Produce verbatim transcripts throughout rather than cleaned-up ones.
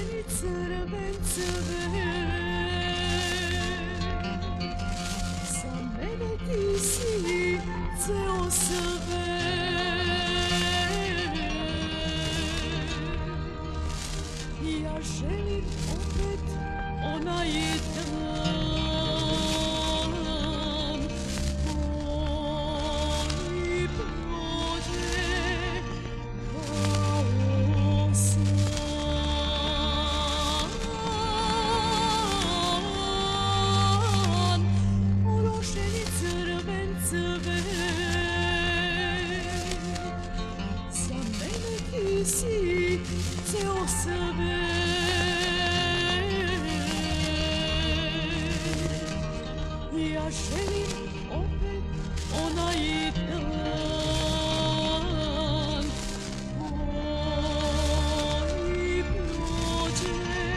ženi crven cvet. Za mene ti si ceo svet. Ja želim opet onaj dan koji prođe kao san. Orošeni crven cvet. Za mene ti si ceo svet. Ja želim opet onaj dan koji prođe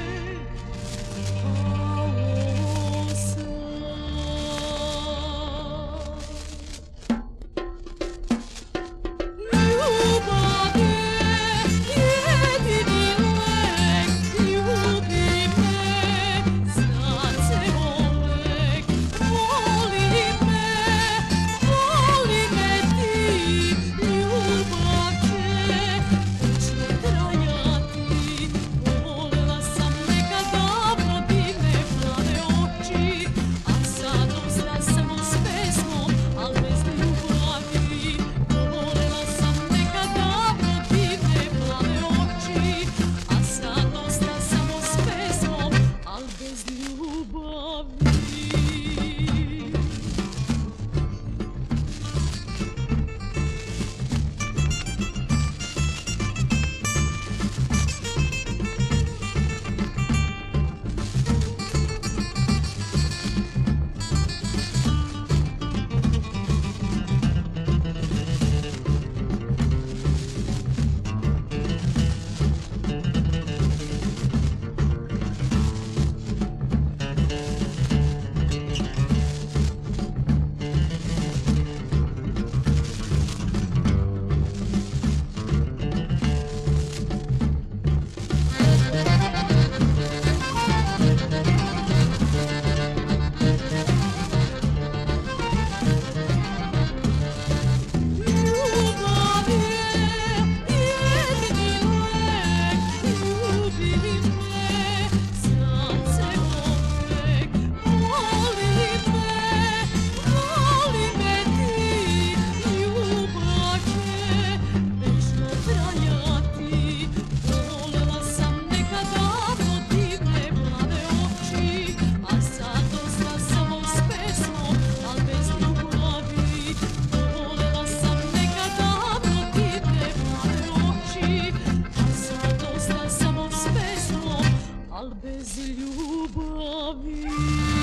kao san. Ljubav je jedini lek, ljubi me, znat se volek. Voli me, voli me ti, ljubav će večno trajati. Volela sam nekad davno divne plave oči, a sad ostala samo s pesmom, al bez ljubavi. Volela sam nekad davno divne plave oči, a sad ostala samo s pesmom, al bez ljubavi. Ljubav je jedini lek, ljubi me, znat se volek. Voli me, voli me ti, ljubav će večno trajati. Volela sam nekad davno divne plave oči, a sad ostala samo s pesmom, al bez ljubavi. Volela sam nekad davno divne plave oči, a sad ostala samo s pesmom, al bez ljubavi.